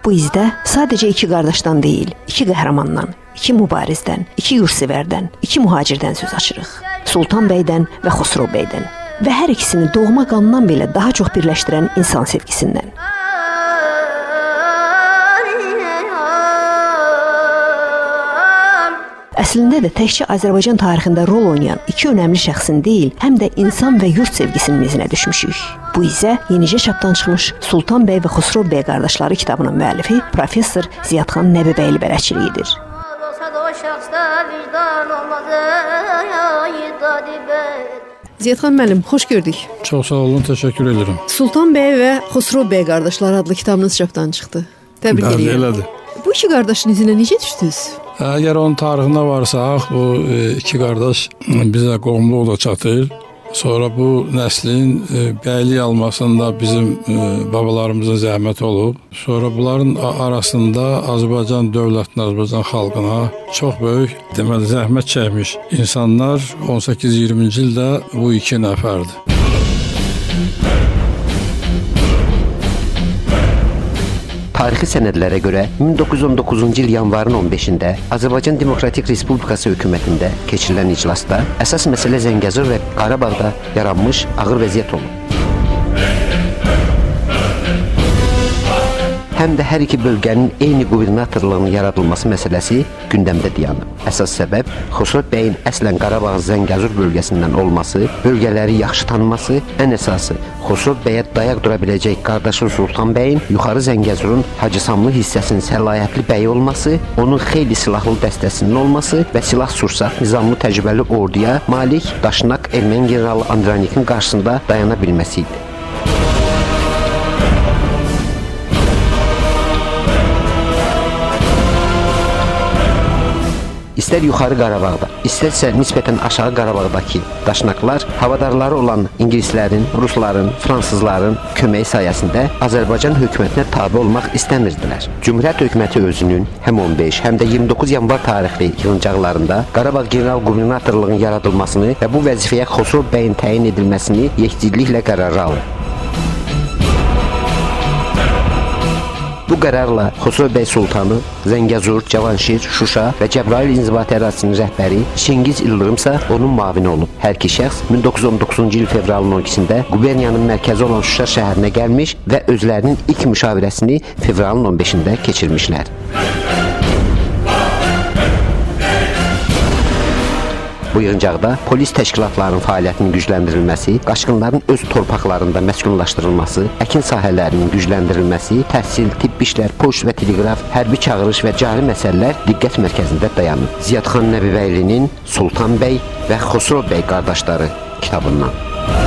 Bu izdə sadəcə iki qardaşdan deyil, iki qəhrəmandan, iki mübarizdən, iki yurtsevərdən, iki mühacirdən söz açırıq. Sultan bəydən və Xosrov bəydən. Və hər ikisini doğma qandan belə daha çox birləşdirən insan sevgisindən. Əslində də təkcə Azərbaycan tarixində rol oynayan iki önəmli şəxsin deyil, həm də insan və yurt sevgisinin izinə düşmüşük. Bu izə yenicə çapdan çıxmış Sultan bəy və Xosrov bəy qardaşları kitabının müəllifi professor Ziyadxan Nəbibəyli bələdçiliyidir. Ziyadxan müəllim, xoş gördük. Çox sağ olun, təşəkkür edirəm. Sultan bəy və Xosrov bəy qardaşları adlı kitabınız çapdan çıxdı. Təbrik edirəm. Elədir. Bu iki qardaşın izinə necə düşdünüz? Əgər onun tarixinə varsaq, bu iki qardaş bizə qohumluq da çatır. Sonra bu nəslin bəylik almasında bizim babalarımızın zəhməti olub. Sonra bunların arasında Azərbaycan dövlətinə, Azərbaycan xalqına çox böyük deməli zəhmət çəkmiş insanlar 18-20-ci ildə bu iki nəfərdir. Tarixi sənədlərə görə 1919-cu il yanvarın 15-də Azərbaycan Demokratik Respublikası hökumətində keçirilən iclasda əsas məsələ Zəngəzur və Qarabağda yaranmış ağır vəziyyət olub. Həm də hər iki bölgənin eyni qubernatorluğunun yaradılması məsələsi gündəmdə dayanıb. Əsas səbəb Xosrov bəyin əslən Qarabağ Zəngəzur bölgəsindən olması, bölgələri yaxşı tanıması, ən əsası Xosrov bəyə dayaq dura biləcək qardaşı Sultan bəyin yuxarı Zəngəzurun Hacısamlı hissəsinin səlahiyyətli bəyi olması, onun xeyli silahlı dəstəsinin olması və silah-sursat nizamlı təcrübəli orduya malik Daşnak erməni generalı Andranikin qarşısında dayana bilməsi idi. İstər yuxarı Qarabağda, istərsə nisbətən aşağı Qarabağdakı daşnaqlar havadarları olan ingilislərin, rusların, fransızların köməyi sayəsində Azərbaycan hökumətinə tabe olmaq istəmirdilər. Cümhuriyyət hökuməti özünün həm 15, həm də 29 yanvar tarixli yığıncaqlarında Qarabağ general qubernatorluğunun yaradılmasını və bu vəzifəyə Xosrov bəyin təyin edilməsini yekdilliklə qərara alır. Bu qərarla Xosrov bəy Sultanı, Zəngəzur, Cavanşir, Şuşa və Cəbrayıl inzibati ərazisinin rəhbəri Çingiz İldırımsa onun müavini olub. Hər iki şəxs 1919-cu il fevralın 12-də quberniyanın mərkəzi olan Şuşa şəhərinə gəlmiş və özlərinin ilk müşavirəsini fevralın 15-də keçirmişlər. Bu yığıncaqda polis təşkilatlarının fəaliyyətinin gücləndirilməsi, qaçqınların öz torpaqlarında məskunlaşdırılması, əkin sahələrinin gücləndirilməsi, təhsil, tibb işlər, poçt və teleqraf, hərbi çağırış və cari məsələlər diqqət mərkəzində dayanıb. Ziyadxan Nəbibəylinin Sultan bəy və Xosrov bəy qardaşları kitabından.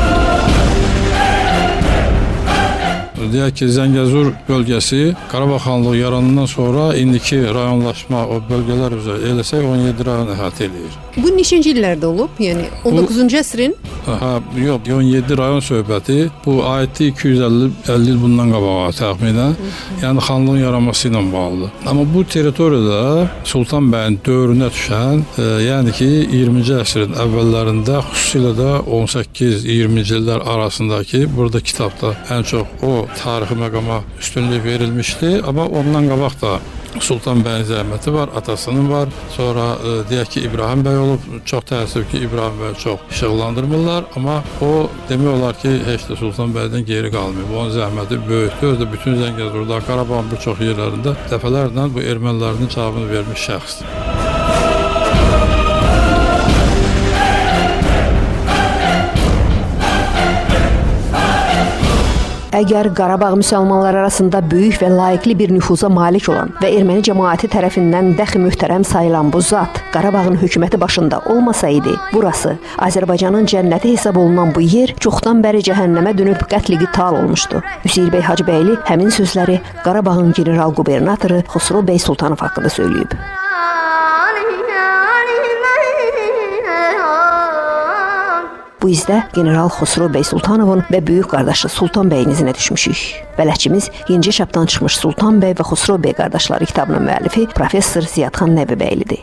Deyək ki, Zəngəzur bölgəsi Qarabağ xanlığı yaranandan sonra indiki rayonlaşma o bölgələr üzrə eləsək 17 rayon əhatə edir. Bu neçənci illərdə olub? Yəni 19-cu əsrin? Yox, 17 rayon söhbəti bu ayətli 250 il bundan qabağa təxminən, yəni xanlığın yaranması ilə bağlıdır. Amma bu territoriyada Sultan bəyin dövrünə düşən, yəni ki 20-ci əsrin əvvəllərində, xüsusilə də 18-20-ci illər arasındakı burada kitabda ən çox o tarixi məqama üstünlük verilmişdi, amma ondan qabaq da Sultan bəyin zəhməti var, atasının var. Sonra deyək ki, İbrahim bəy olub. Çox təəssüf ki, İbrahim bəy çox işıqlandırmırlar, amma o demək olar ki, heç də Sultan bəydən geri qalmıyor. Onun zəhməti böyükdür. Özü də bütün Zəngəzurda, Qarabağın bir çox yerlərində dəfələrlə bu ermənilərinin cavabını vermiş şəxsdir. Əgər Qarabağ müsəlmanlar arasında böyük və layiqli bir nüfuza malik olan və erməni cəmaəti tərəfindən dəxi möhtərəm sayılan bu zat Qarabağın hökuməti başında olmasaydı, burası Azərbaycanın cənnəti hesab olunan bu yer çoxdan bəri cəhənnəmə dönüb qətl-qital olmuşdu. Hüseyr bəy Hacıbəyli həmin sözləri Qarabağın general qubernatoru Xosrov bəy Sultanov haqqında söyləyib. Bu izdə general Xosrov bəy Sultanovun və böyük qardaşı Sultan bəyin izinə düşmüşük. Bələdçimiz yenicə çapdan çıxmış Sultan bəy və Xosrov bəy qardaşları kitabının müəllifi professor Ziyadxan Nəbibəylidir.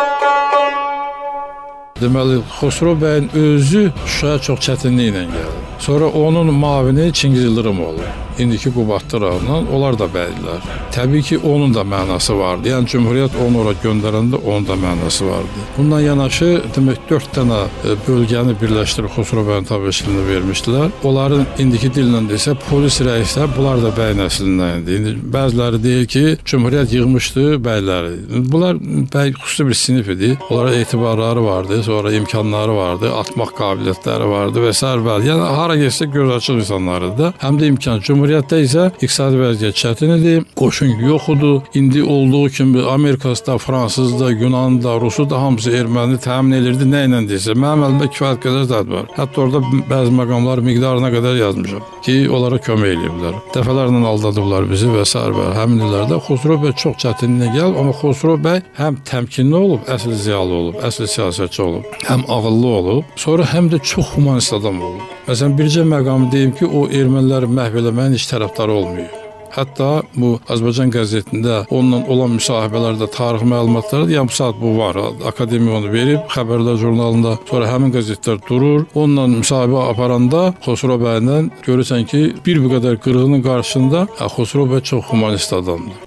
Deməli, Xosrov bəyin özü Şuşaya çox çətinliklə gəldi. Sonra onun müavini Çingiz Yıldırımoğlu. İndiki Qubadlı rayonundan, onlar da bəydilər. Təbii ki, onun da mənası vardı. Yəni Cümhuriyyət onu ora göndərəndə onun da mənası vardı. Bundan yanaşı demək 4 dənə bölgəni birləşdirib Xosrov bəyin təbəşirliyinə vermişdilər. Onların indiki dillə desə polis rəisləri bunlar da bəy nəslindən idi. İndi bəziləri deyir ki, Cümhuriyyət yığmışdı bəyləri. Bunlar bəy xüsusi bir sinif idi. Onlara etibarları vardı, sonra imkanları vardı, atmaq qabiliyyətləri vardı və s. Yəni hara getsə göz açıq insanlar idi. Həm də imkan Cümhuriyyətdə isə iqtisadi vəziyyət çətin idi, qoşun yox idi. İndi olduğu kimi Amerikası da, Fransız da, Yunan da, Rusu da hamısı erməni təmin edirdi. Nə ilə desə, mənim əlimdə kifayət qədər zəd var. Hətta orada bəzi məqamlar miqdarına qədər yazmışam ki, onlara kömək eləyiblər. Dəfələrlə aldadıblar bizi və s. Həmin illərdə Xosrov bəy çox çətinliyə gəlib, amma Xosrov bəy həm təmkinli olub, əsl ziyalı olub, əsl siyasətçi olub, həm ağıllı olub, sonra həm də çox humanist adam olub. Məsələn, bircə məqamı deyim ki, o erməniləri məhv eləməyin heç tərəfdarı olmuyor. Hətta bu Azərbaycan qəzetində onunla olan müsahibələrdə tarix məlumatları deyəm, bu saat bu var. Akademiya onu verib, Xəbərlər jurnalında. Sonra həmin qəzetlər durur. Onunla müsahibə aparanda Xosrov bəylə görürsən ki, bir bu qədər qırğının qarşısında Xosrov bəy çox humanist adamdır.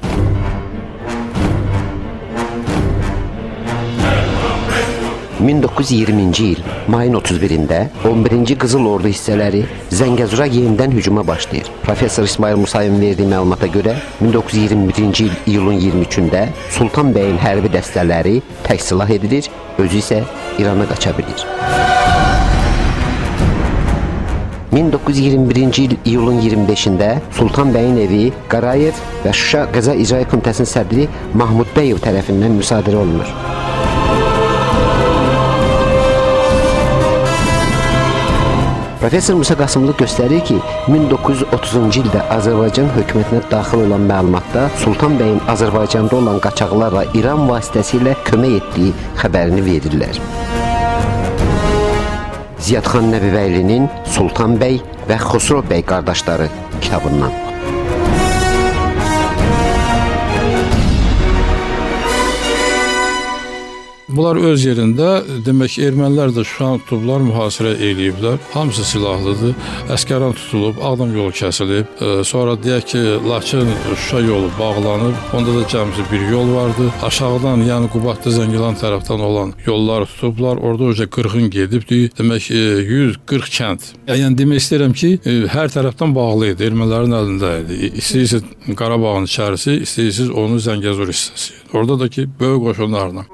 1920-ci il mayın 31-də 11-ci Qızıl Ordu hissələri Zəngəzura yenidən hücuma başlayır. Professor İsmail Musayevin verdiyi məlumata görə 1921-ci il iyulun 23-də Sultan bəyin hərbi dəstələri təksilah edilir, özü isə İrana qaça bilir. 1921-ci il iyulun 25-də Sultan bəyin evi Qarayev və Şuşa Qəza İcra Komitəsinin sədri Mahmud Bəyev tərəfindən müsadirə olunur. Professor Musa Qasımlı göstərir ki, 1930-cu ildə Azərbaycan hökumətinə daxil olan məlumatda Sultan bəyin Azərbaycanda olan qaçaqlarla İran vasitəsilə kömək etdiyi xəbərini verirlər. Ziyadxan Nəbibəylinin Sultan bəy və Xosrov bəy qardaşları kitabından. Bunlar öz yerində, demək ermənilər də Şuşanı tutublar, mühasirə eləyiblər. Hamısı silahlıdır. Əskəran tutulub, Ağdam yolu kəsilib. Sonra deyək ki, Laçın Şuşa yolu bağlanıb. Onda da cəmsi bir yol vardı. Aşağıdan, yəni Qubadlı Zəngilan tərəfdən olan yolları tutublar. Orada öncə 40-ın gedibdir. Demək 140 kənd. Yəni demək istəyirəm ki, hər tərəfdən bağlı idi. Ermənilərin əlində idi. İstəyirsiniz Qarabağın içərisi, istəyirsiniz onun Zəngəzur hissəsi. Orada da ki, böyük qoşunlarla.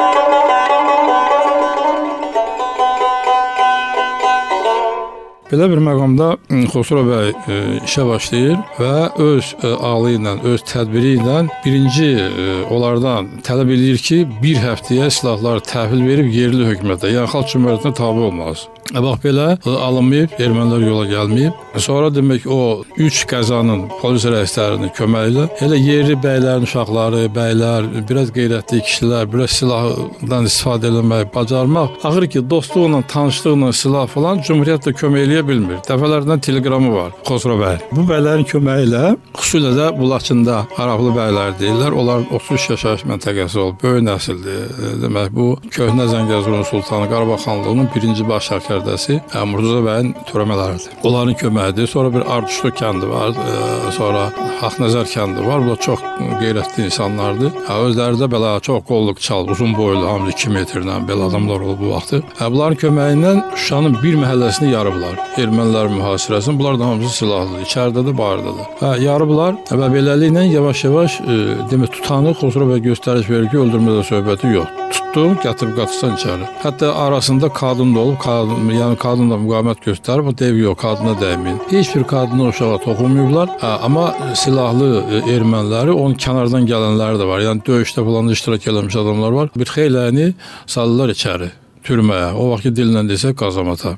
Belə bir məqamda Xosrov bəy işə başlayır və öz ağlı ilə, öz tədbiri ilə birinci onlardan tələb edir ki, bir həftəyə silahları təhvil verib yerli hökumətə, yəni xalq cümhuriyyətinə tabe olmaz. Bax belə alınmayıb, ermənilər yola gəlməyib. Sonra demək o 3 qəzanın polis rəislərinin köməyi ilə elə yerli bəylərin uşaqları, bəylər, biraz qeyrətli kişilər, biraz silahdan istifadə etmək, bacarmaq. Axır ki, dostluqla, tanışlıqla silah falan cümhuriyyətlə kömək eləyə bilmir. Dəfələrdən teleqramı var Xosrov bəy. Bu bəylərin köməyi ilə xüsusilə də bu Laçında Araqlı bəylər deyirlər. Onlar 33 yaşayış məntəqəsi olub, böyük nəsildir. Demək bu köhnə Zəngəzurun sultanı Qarabağ xanlığının birinci baş sərkərdəsi Murtuza bəyin törəmələridir. Onların köməyidir. Sonra bir Arduşlu kəndi var, sonra Haqnəzər kəndi var. Bu da çox qeyrətli insanlardır. Özləri də belə çox qolluk çal, uzun boylu, hamı 2 metrdən belə adamlar olub bu vaxtı. Bunların köməyi ilə Şuşanın bir məhəlləsini yarıblar. Ermənilər mühasirəsini. Bunlar da hamısı silahlıdır. İçəridədir, bayırdadır. Yarıblar və beləliklə yavaş-yavaş demək tutanı Xosrov bəy göstəriş verir ki, öldürmədə söhbəti yox. Tutdum, gətirib qatırsan içəri. Hətta arasında qadın da olub, yəni qadın da müqavimət göstərib, o dev yox, qadına dəyməyin. Heç bir qadına uşağa toxunmayıblar, amma silahlı erməniləri, onun kənardan gələnləri də var. Yəni döyüşdə falan iştirak eləmiş adamlar var. Bir xeyləni salırlar içəri, türməyə. O vaxt dillə desək qazamata.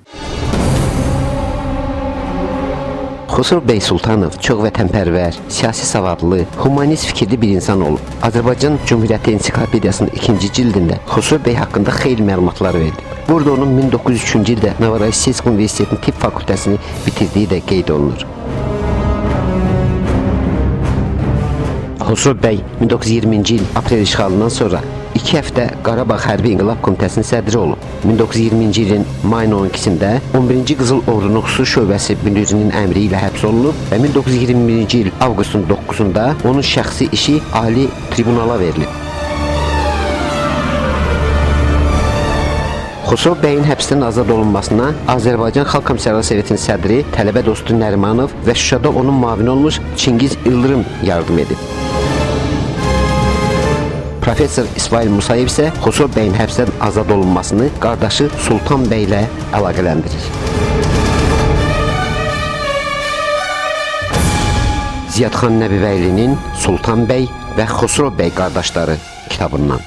Xosrov bəy Sultanov çox vətənpərvər, siyasi savadlı, humanist fikirli bir insan olub. Azərbaycan Cümhuriyyəti Ensiklopediyasının 2-ci cildində Xosrov bəy haqqında xeyli məlumatlar verilib. Burada onun 1903-cü ildə Novorossiysk Universitetinin tibb fakültəsini bitirdiyi də qeyd olunur. Xosrov bəy 1920-ci il aprel işğalından sonra 2 həftə Qarabağ Hərbi İnqilab Komitəsinin sədri olub. 1920-ci ilin mayın 12-sində 11-ci Qızıl Ordunun xüsusi şöbəsi müdirinin əmri ilə həbs olunub və 1921-ci il avqustun 9-da onun şəxsi işi Ali Tribunala verilib. Xosrov bəyin həbsdən azad olunmasına Azərbaycan Xalq Komissarlar Sovetinin sədri, tələbə dostu Nərimanov və Şuşada onun müavini olmuş Çingiz İldırım yardım edib. Professor İsmail Musayev isə Xosrov bəyin həbsdən azad olunmasını qardaşı Sultan bəy ilə əlaqələndirir. Ziyadxan Nəbibəylinin Sultan bəy və Xosrov bəy qardaşları kitabından.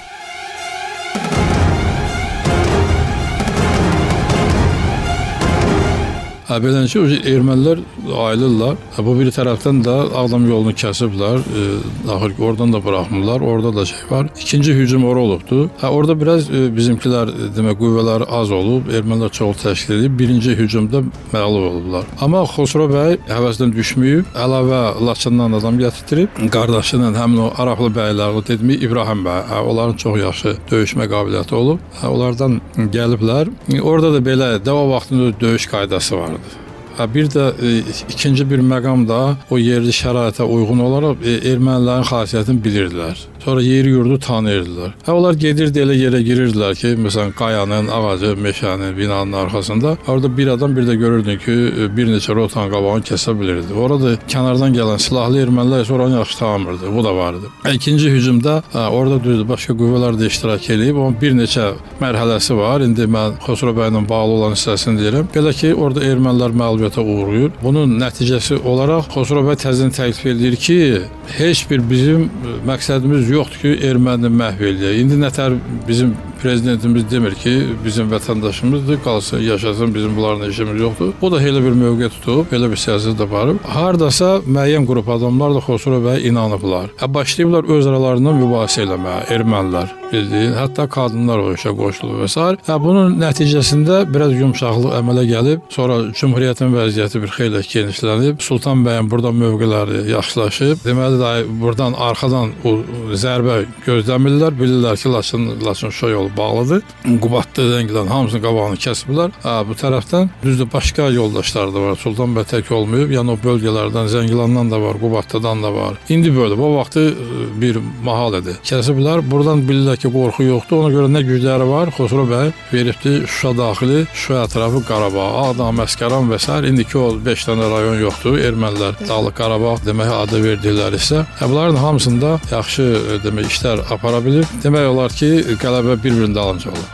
Beləncə, ermənilər ayılırlar. Bu bir tərəfdən də Ağdam yolunu kəsiblər. Axır ki, oradan da buraxmırlar. Orada da şey var. İkinci hücum ora olubdu. Orada biraz bizimkilər, demək, qüvvələri az olub, ermənilər çox təşkil edib. Birinci hücumda məğlub olublar. Amma Xosrov bəy həvəsdən düşməyib, əlavə Laçından adam gətirib, qardaşının həmin o Araqlı bəyləri, dedim, İbrahim bəy, onların çox yaxşı döyüşmə qabiliyyəti olub. Onlardan gəliblər. Orada da belə, o vaxtın döyüş qaydası vardı. Bir də ikinci bir məqam da o yerli şəraitə uyğun olaraq ermənilərin xasiyyətini bilirdilər. Sonra yeri yurdu tanıyırdılar. Onlar gedirdi, elə yerə girirdilər ki, məsələn, qayanın, ağacı, meşənin, binanın arxasında. Orada bir adam bir də görürdün ki, bir neçə rotanın qabağını kəsə bilirdi. Orada kənardan gələn silahlı ermənilər isə oranı yaxşı tanımırdı. Bu da vardı. İkinci hücumda orada düzdür, başqa qüvvələr də iştirak edib. Onun bir neçə mərhələsi var. İndi mən Xosrov bəylə bağlı olan hissəsini deyirəm. Belə ki, orada ermənilər məğlubiyyətə uğrayır. Bunun nəticəsi olaraq Xosrov bəy təzədən təklif edir ki, heç bir bizim məqsədimiz yoxdur ki, erməni məhv eləyək. İndi nətər bizim prezidentimiz demir ki, bizim vətəndaşımızdır, qalsın, yaşasın, bizim bunlarla işimiz yoxdur. O da elə bir mövqe tutub, elə bir siyasət aparıb. Hardasa müəyyən qrup adamlar da Xosrov bəyə inanıblar. Başlayıblar öz aralarında mübahisə eləməyə, ermənilər, bildiyin, hətta qadınlar o işə qoşulub və s. Bunun nəticəsində biraz yumşaqlıq əmələ gəlib, sonra Cümhuriyyətin vəziyyəti bir xeyli genişlənib, Sultan bəyin burada mövqeləri yaxşılaşıb. Deməli də buradan arxadan o zərbə gözləmirlər, bilirlər ki, Laçın Şuşa yolu bağlıdır. Qubadlı, Zəngilan hamısının qabağını kəsiblər. Bu tərəfdən düzdür, başqa yoldaşlar da var. Sultan bəy tək olmayıb, yəni o bölgələrdən, Zəngilandan da var, Qubadlıdan da var. İndi böyle, bu vaxtı bir mahal idi. Kəsiblər, buradan bilirlər ki, qorxu yoxdur. Ona görə nə gücləri var? Xosrov bəy veribdi Şuşa daxili, Şuşa ətrafı Qarabağ, Ağdam, Əsgəran və s. İndiki o 5 dənə rayon yoxdur. Ermənilər Dağlıq Qarabağ demək adı verdilər isə. Bunların hamısında yaxşı demək işlər apara bilir. Demək olar ki, qələbə bir-birinin dalınca olur.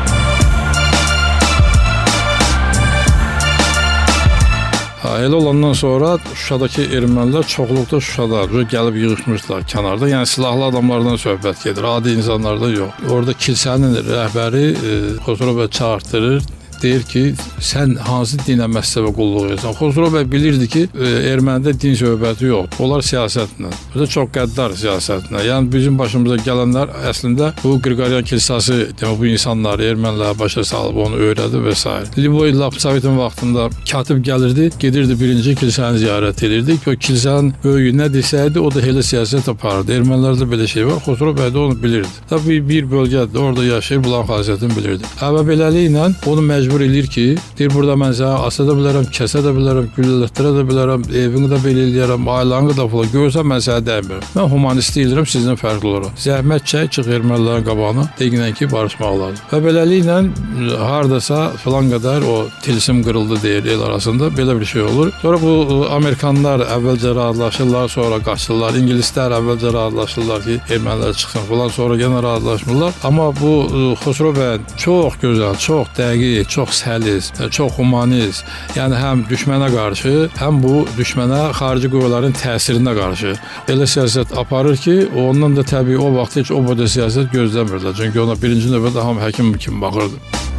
Elə olandan sonra Şuşadakı ermənilər çoxluqda Şuşada gəlib yığışmışlar kənarda. Yəni silahlı adamlardan söhbət gedir, adi insanlardan yox. Orada kilsənin rəhbəri Xosrov bəy çağırtdırır. Deyir ki, sən hansı dinə məzhəbə qulluq edirsən? Xosrov bəy bilirdi ki, ermənidə din söhbəti yoxdur. Onlar siyasətlə, çox qəddar siyasətlə. Yəni bizim başımıza gələnlər əslində bu Qriqoryan kilsəsi, demək bu insanları ermənilər başa salıb onu öyrədi və s. Liboy Sovetin vaxtında katib gəlirdi, gedirdi birinci kilsəni ziyarət edirdi ki, o kilsənin böyüyü nə desəydi, o da elə siyasət aparırdı. Ermənilərdə belə şey var. Xosrov bəy də onu bilirdi. Tabii bir bölgədə orada yaşayır, bulan xasiyyətini bilirdi. Və beləliklə onu məcbur eləyir ki, deyir, burada mən sənə asa da bilərəm, kəsə də bilərəm, güllətdirə də bilərəm, evini də belə eləyərəm, ailəni də falan görürsən, mən sənə dəymirəm. Mən humanist deyilirəm, sizdən fərqli olaraq. Zəhmət çək, çıx ermənilərin qabağına, deyinən ki, barışmaq lazım. Və beləliklə, hardasa filan qədər o tilsim qırıldı deyir el arasında, belə bir şey olur. Sonra bu Amerikanlar əvvəlcə razılaşırlar, sonra qaçırlar. İngilislər əvvəlcə razılaşırlar ki, ermənilər çıxsın falan, sonra yenə razılaşmırlar. Amma bu Xosrov bəyin çox gözəl, çox dəqiq, çox səlis, çox humanist, yəni həm düşmənə qarşı, həm bu düşmənə xarici qüvvələrin təsirinə qarşı elə siyasət aparır ki, ondan da təbii o vaxt heç o boyda siyasət gözləmirlər. Çünki ona birinci növbədə hamı həkim kimi baxırdı.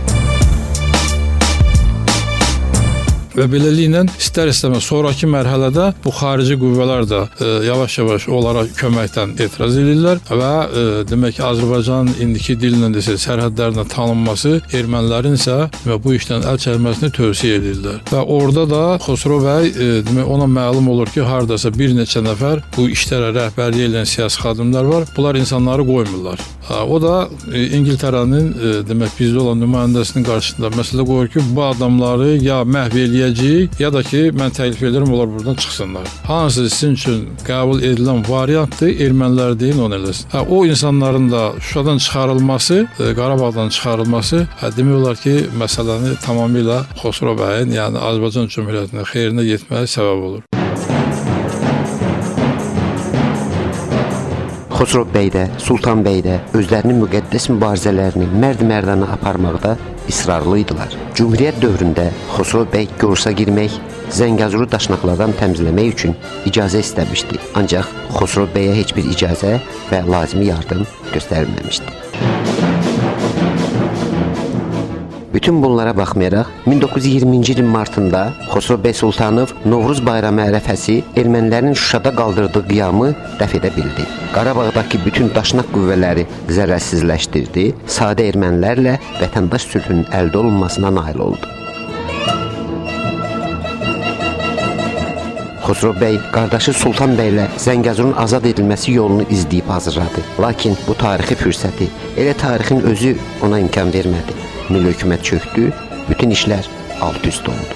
Və beləliklə istər-istəməz sonraki mərhələdə bu xarici qüvvələr də yavaş-yavaş onlara köməkdən etiraz edirlər və demək ki, Azərbaycanın indiki dillə desə sərhədlərinə tanınması ermənilərin isə bu işdən əl çəkməsini tövsiyə edirlər. Və orada da Xosrov bəy demək ona məlum olur ki, hardasa bir neçə nəfər bu işlərə rəhbərlik edən siyasi xadimlər var. Bunlar insanları qoymurlar. O da İngiltərənin demək bizdə olan nümayəndəsinin qarşısında məsələ qoyur ki, bu adamları ya məhv eləyəcəyik, ya da ki, mən təklif edirəm onlar buradan çıxsınlar. Hansı sizin üçün qəbul edilən variantdır, ermənilər deyin, onu eləsin. O insanların da Şuşadan çıxarılması, Qarabağdan çıxarılması demək olar ki, məsələni tamamilə Xosrov bəyin, yəni Azərbaycan Cümhuriyyətinin xeyrinə yetməyə səbəb olur. Xosrov bəy də, Sultan bəy də özlərinin müqəddəs mübarizələrini mərd-mərdana aparmaqda israrlı idilər. Cümhuriyyət dövründə Xosrov bəy Gorsa girmək, Zəngəzuru daşnaqlardan təmizləmək üçün icazə istəmişdi. Ancaq Xosrov bəyə heç bir icazə və lazımi yardım göstərilməmişdi. Bütün bunlara baxmayaraq, 1920-ci ilin martında Xosrov bəy Sultanov Novruz bayramı ərəfəsi ermənilərin Şuşada qaldırdığı qiyamı dəf edə bildi. Qarabağdakı bütün daşnaq qüvvələri zərərsizləşdirdi, sadə ermənilərlə vətəndaş sülhünün əldə olunmasına nail oldu. Xosrov bəy qardaşı Sultan bəylə Zəngəzurun azad edilməsi yolunu izləyib hazırladı. Lakin bu tarixi fürsəti elə tarixin özü ona imkan vermədi. Milli hökumət çöktü, bütün işlər alt-üst oldu.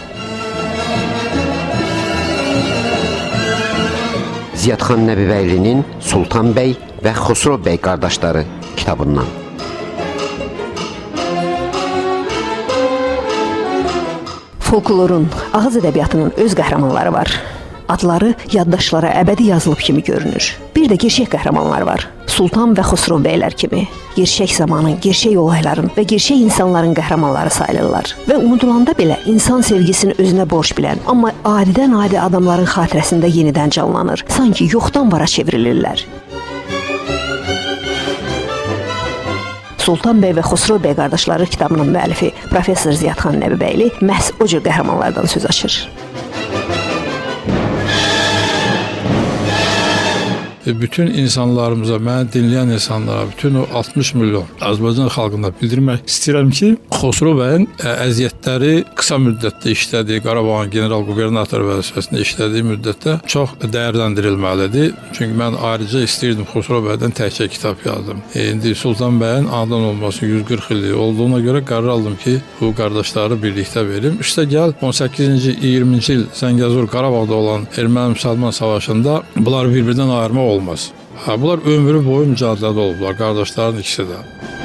Ziyadxan Nəbibəylinin Sultan bəy və Xosrov bəy qardaşları kitabından. Folklorun, ağız ədəbiyyatının öz qəhrəmanları var. Adları yaddaşlara əbədi yazılıb kimi görünür. Bir də gerçək qəhrəmanlar var. Sultan və Xosrov bəylər kimi. Gerçək zamanın, gerçək olayların və gerçək insanların qəhrəmanları sayılırlar. Və unudulanda belə insan sevgisini özünə borc bilən, amma adidən adi adamların xatirəsində yenidən canlanır. Sanki yoxdan vara çevrilirlər. Sultan bəy və Xosrov bəy qardaşları kitabının müəllifi Professor Ziyadxan Nəbibəyli məhz o cür qəhrəmanlardan söz açır. Bütün insanlarımıza, məni dinləyən insanlara, bütün o 60 milyon Azərbaycan xalqına bildirmək istəyirəm ki, Xosrov bəyin əziyyətləri qısa müddətdə işlədiyi, Qarabağın general qubernator vəzifəsində işlədiyi müddətdə çox dəyərləndirilməlidir. Çünki mən ayrıca istəyirdim Xosrov bəydən təkcə kitab yazdım. İndi Sultan bəyin anadan olması 140 illik olduğuna görə qərar aldım ki, bu qardaşları birlikdə verim. İşte gəl 18-ci, 20-ci il Zəngəzur Qarabağda olan Erməni-Müsəlman savaşında bunlar bir-birindən ayırmaq olmaz. Bunlar ömrü boyu mücadilədə olublar, qardaşların ikisi də.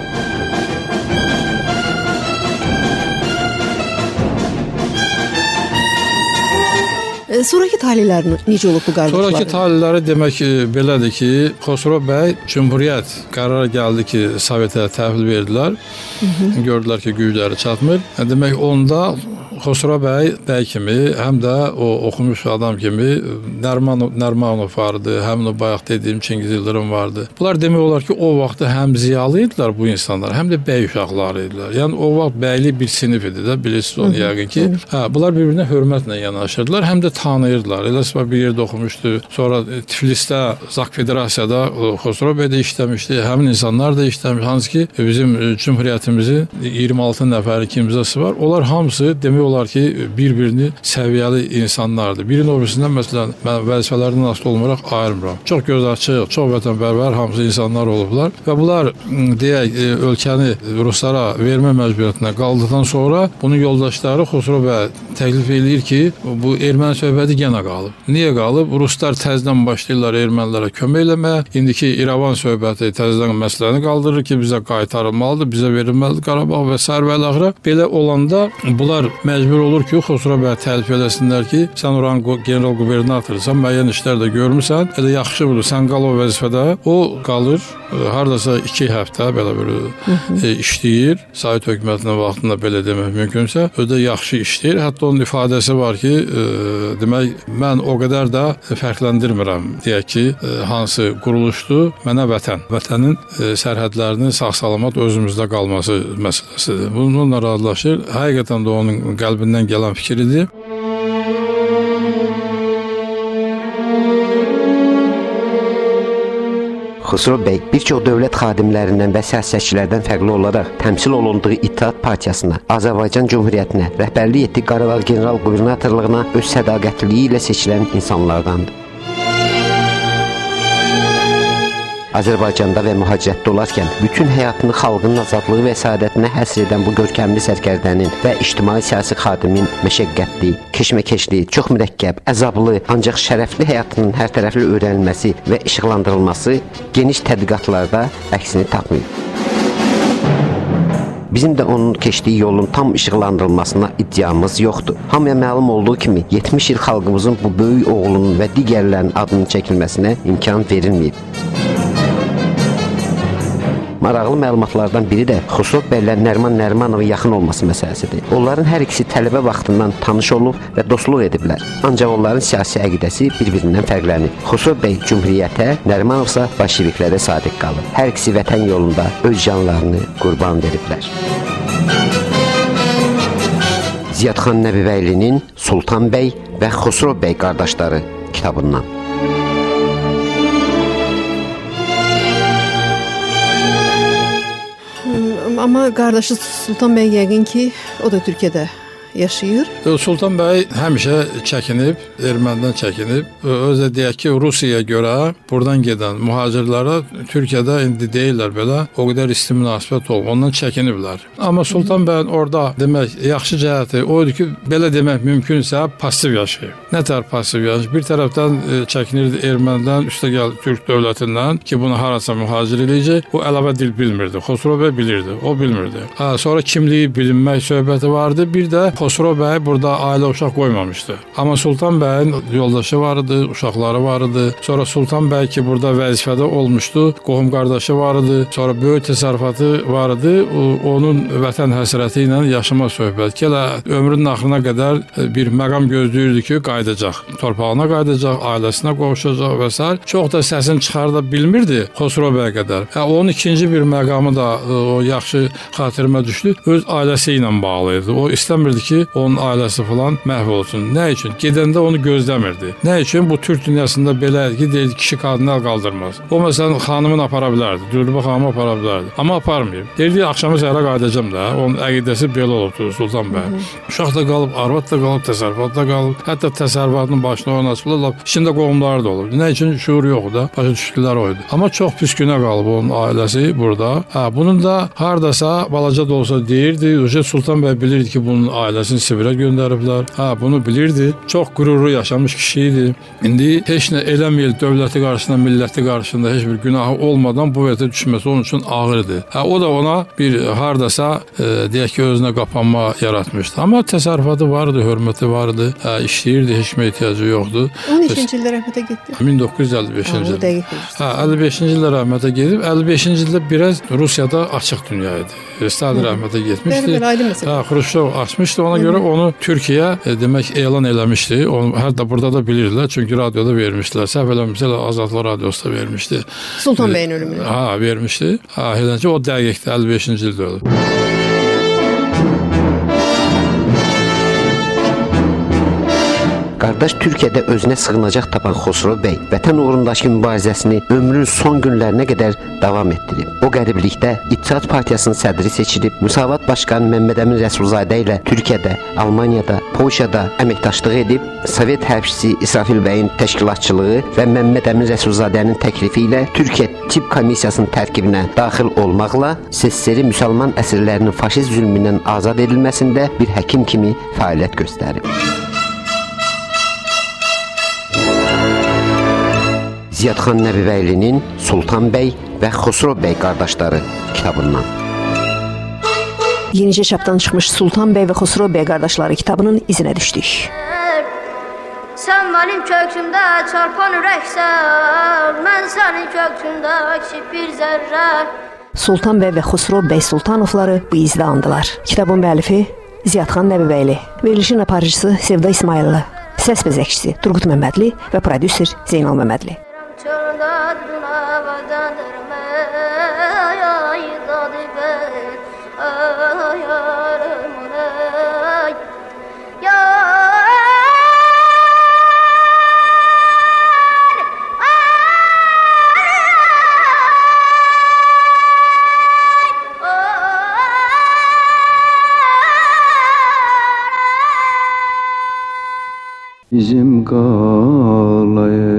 Sonraki talihləri necə olub bu qardaşların? Sonraki talihləri demək belədir ki, Xosrov bəy Cümhuriyyət qərara gəldi ki, Sovetə təhvil verdilər. Gördülər ki, gücləri çatmır. Demək onda Xosrov bəy kimi, həm də o oxumuş adam kimi Nərmanov vardı, həmin o bayaq dediyim Çingiz Yıldırım vardı. Bunlar demək olar ki, o vaxtda həm ziyalı idilər bu insanlar, həm də bəy uşaqları idilər. Yəni o vaxt bəylik bir sinif idi də, bilirsiniz onu yəqin ki. Bunlar bir-birinə hörmətlə yanaşırdılar, həm də tanıyırdılar. Eləsə bir yerdə oxumuşdu. Sonra Tiflisdə, Zaq Federasiyada Xosrov bəy də işləmişdi, həmin insanlar da işləmiş. Hansı ki, bizim Cümhuriyyətimizin 26 nəfəri kimzası var. Onlar hamısı demək olar ki, bir-birini səviyyəli insanlardır. Birinin obirisindən məsələn, mən vəzifələrdən asılı olmayaraq ayırmıram. Çox göz açıq, çox vətənpərvər hamısı insanlar olublar və bunlar deyək, ölkəni ruslara vermə məcburiyyətinə qaldıqdan sonra bunun yoldaşları Xosrov bəy təklif edir ki, bu erməni söhbəti yenə qalıb. Niyə qalıb? Ruslar təzədən başlayırlar ermənilərə kömək eləməyə. İndiki İrəvan söhbəti təzədən məsələni qaldırır ki, bizə qaytarılmalıdır, bizə verilməlidir Qarabağ və s. Belə olanda bunlar məcbur olur ki, Xosrov bəy təlif eləsinlər ki, sən oranın general qubernatorsan, müəyyən işlər də görmüsən, elə yaxşı budur, sən qal o vəzifədə. O qalır, hardasa 2 həftə belə işləyir, Sovet hökumətinin vaxtında belə demək mümkünsə, özü də yaxşı işləyir. Hətta onun ifadəsi var ki, demək, mən o qədər də fərqləndirmirəm, deyək ki, hansı quruluşdur, mənə vətənin sərhədlərinin sağ-salamat özümüzdə qalması məsələsidir. Bununla razılaşır. Həqiqətən də onun qəlbindən gələn fikridir. Xosrov bəy bir çox dövlət xadimlərindən və siyasətçilərdən fərqli olaraq təmsil olunduğu İttihat Partiyasına, Azərbaycan Cümhuriyyətinə, rəhbərlik etdiyi Qarabağ general qubernatorluğuna öz sədaqətliliyi ilə seçilən insanlardandır. Azərbaycanda və mühacirətdə olarkən bütün həyatını xalqın azadlığı və səadətinə həsr edən bu görkəmli sərkərdənin və ictimai-siyasi xadimin məşəqqətli, keşməkeşli, çox mürəkkəb, əzablı, ancaq şərəfli həyatının hərtərəfli öyrənilməsi və işıqlandırılması geniş tədqiqatlarda əksini tapmayıb. Bizim də onun keçdiyi yolun tam işıqlandırılmasına iddiamız yoxdur. Hamıya məlum olduğu kimi 70 il xalqımızın bu böyük oğlunun və digərlərinin adının çəkilməsinə imkan verilməyib. Maraqlı məlumatlardan biri də Xosrov bəylə Nəriman Nərimanovun yaxın olması məsələsidir. Onların hər ikisi tələbə vaxtından tanış olub və dostluq ediblər. Ancaq onların siyasi əqidəsi bir-birindən fərqlənir. Xosrov bəy cümhuriyyətə, Nərimanov isə bolşeviklərə sadiq qalıb. Hər ikisi vətən yolunda öz canlarını qurban veriblər. Ziyadxan Nəbibəylinin Sultan bəy və Xosrov bəy qardaşları kitabından. Amma qardaşı Sultan bəy yəqin ki, o da Türkiyədə yaşayır. Sultan bəy həmişə çəkinib, ermənidən çəkinib. Özə deyək ki, Rusiyaya görə buradan gedən mühacirlərə Türkiyədə indi deyirlər belə, o qədər isti münasibət olub, ondan çəkiniblər. Amma Sultan bəyin orada demək, yaxşı cəhəti oydu ki, belə demək mümkünsə pasiv yaşayıb. Nətər pasiv yaşayıb? Bir tərəfdən çəkinirdi ermənidən, üstəgəl Türk dövlətindən ki, bunu harasa mühacir eləyəcək. O əlavə dil bilmirdi. Xosrov bəy bilirdi, o bilmirdi. Sonra kimliyi bilinmək söhbəti vardı. Bir də Xosrov bəy burada ailə uşaq qoymamışdı. Amma Sultan bəyin yoldaşı var idi, uşaqları var idi. Sonra Sultan bəy ki, burada vəzifədə olmuşdu, qohum qardaşı var idi. Sonra böyük təsərrüfatı var idi. Onun vətən həsrəti ilə yaşama söhbət. Gələ ömrünün axırına qədər bir məqam gözləyirdi ki, qayıdacaq. Torpağına qayıdacaq, ailəsinə qovuşacaq və s. Çox da səsini çıxarda bilmirdi Xosrov bəy qədər. Onun ikinci bir məqamı da o yaxşı xatirimə düşdü. Öz ailəsi ilə bağlı idi. O istəmirdi ki, onun ailəsi falan məhv olsun. Nə üçün? Gedəndə onu gözləmirdi. Nə üçün? Bu Türk dünyasında belə ki, deyildi, kişi qadını qaldırmaz. O məsələn xanımını apara bilərdi, Dülbə xanımı apara bilərdi. Amma aparmayıb. Deyildi, axşamı səhərə qayıdacam da. Onun əqidəsi belə olubdu Sultan bəy. Uşaq da qalıb, arvad da qalıb, təsərrüfatda qalıb. Hətta təsərrüfatının başına oynasıblar. İçində qohumları da olub. Nə üçün? Şuur yoxdu da. Başa düşdükləri oydu. Amma çox pis günə qalıb onun ailəsi burada. Bunun da hardasa balaca da olsa deyirdi. Sultan bəy bilirdi ki, bunun ailəsini Sibirə göndəriblər. Bunu bilirdi. Çox qürurlu yaşamış kişi idi. İndi heç nə eləməyil dövləti qarşısında, milləti qarşısında heç bir günahı olmadan bu vəziyyətə düşməsi onun üçün ağırdı. O da ona bir hardasa deyək ki, özünə qapanma yaratmışdı. Amma təsərrüfatı vardı, hörməti vardı. İşləyirdi, heç kimə ehtiyacı yoxdu. 12-ci ildə rəhmətə getdi. 1955-ci ildə. 55-ci ildə rəhmətə gedib. 55-ci ildə biraz Rusiyada açıq dünya idi. Stalin rəhmətə getmişdi. Xruşov açmışdı. Ona görə onu Türkiyə demək elan eləmişdi. Onu hətta burada da bilirdilər. Çünki radioda vermişdilər. Səhv eləmirəmsə Azadlıq radiosu da vermişdi. Sultan bəyin ölümünü. Vermişdi. Eləncə o dəqiqdə 55-ci ildə oldu. Qardaş Türkiyədə özünə sığınacaq tapan Xosrov bəy vətən uğrundakı mübarizəsini ömrünün son günlərinə qədər davam etdirib. O qəriblikdə İttihat Partiyasının sədri seçilib, Müsavat Başqanı Məmməd Əmin Rəsulzadə ilə Türkiyədə, Almaniyada, Polşada əməkdaşlıq edib, Sovet hərbçisi İsrafil bəyin təşkilatçılığı və Məmməd Əmin Rəsulzadənin təklifi ilə Türkiyə Tip Komissiyasının tərkibinə daxil olmaqla SSR müsəlman əsirlərinin faşist zülmündən azad edilməsində bir həkim kimi fəaliyyət göstərib. Ziyadxan Nəbibəylinin Sultan bəy və Xosrov bəy qardaşları kitabından. Yenicə çapdan çıxmış Sultan bəy və Xosrov bəy qardaşları kitabının izinə düşdük. Sən mənim köksümdə çarpan ürəksən, mən sənin köksündə kiçik bir zərrə. Sultan bəy və Xosrov bəy Sultanovları bu izdə andılar. Kitabın müəllifi Ziyadxan Nəbibəli, verilişin aparıcısı Sevda İsmayıllı, səs bəzəkçisi Turqut Məmmədli və prodüser Zeynal Məmmədli. Bizim qalaya